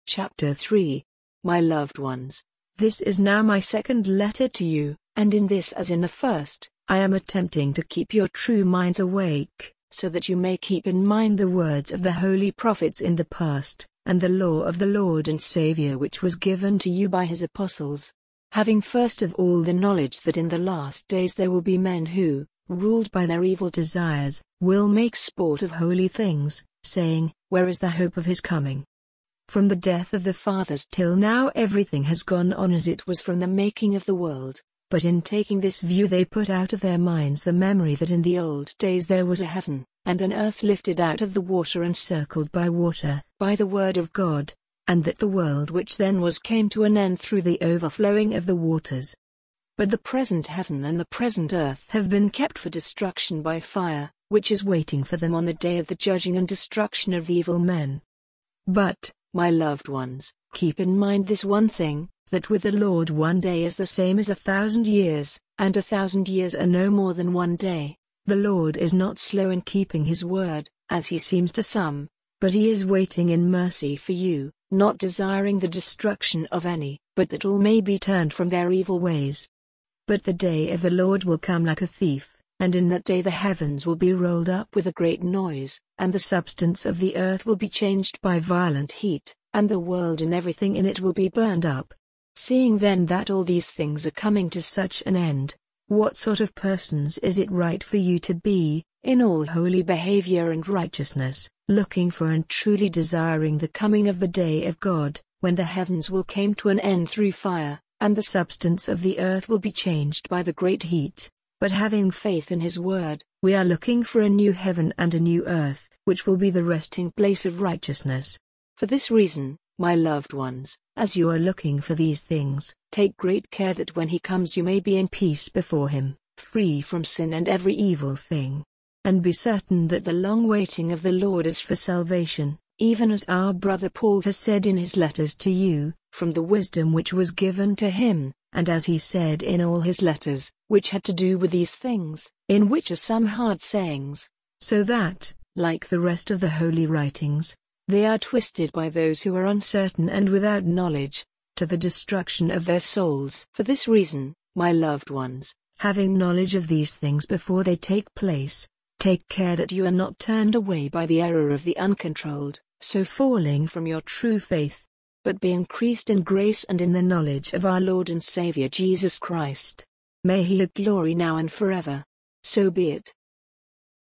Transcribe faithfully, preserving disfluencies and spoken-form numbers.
Chapter three. My loved ones, this is now my second letter to you, and in this as in the first, I am attempting to keep your true minds awake, so that you may keep in mind the words of the holy prophets in the past, and the law of the Lord and Savior which was given to you by his apostles. Having first of all the knowledge that in the last days there will be men who, ruled by their evil desires, will make sport of holy things, saying, where is the hope of his coming? From the death of the fathers till now everything has gone on as it was from the making of the world, but in taking this view they put out of their minds the memory that in the old days there was a heaven, and an earth lifted out of the water and circled by water, by the word of God, and that the world which then was came to an end through the overflowing of the waters. But the present heaven and the present earth have been kept for destruction by fire, which is waiting for them on the day of the judging and destruction of evil men. But, my loved ones, keep in mind this one thing, that with the Lord one day is the same as a thousand years, and a thousand years are no more than one day. The Lord is not slow in keeping his word, as he seems to some, but he is waiting in mercy for you, not desiring the destruction of any, but that all may be turned from their evil ways. But the day of the Lord will come like a thief, and in that day the heavens will be rolled up with a great noise, and the substance of the earth will be changed by violent heat, and the world and everything in it will be burned up. Seeing then that all these things are coming to such an end, what sort of persons is it right for you to be, in all holy behavior and righteousness, looking for and truly desiring the coming of the day of God, when the heavens will come to an end through fire, and the substance of the earth will be changed by the great heat? But having faith in his word, we are looking for a new heaven and a new earth, which will be the resting place of righteousness. For this reason, my loved ones, as you are looking for these things, take great care that when he comes you may be in peace before him, free from sin and every evil thing. And be certain that the long waiting of the Lord is for salvation, even as our brother Paul has said in his letters to you, from the wisdom which was given to him, and as he said in all his letters, which had to do with these things, in which are some hard sayings, so that, like the rest of the holy writings, they are twisted by those who are uncertain and without knowledge, to the destruction of their souls. For this reason, my loved ones, having knowledge of these things before they take place, take care that you are not turned away by the error of the uncontrolled, so falling from your true faith, but be increased in grace and in the knowledge of our Lord and Savior Jesus Christ. May he have glory now and forever. So be it.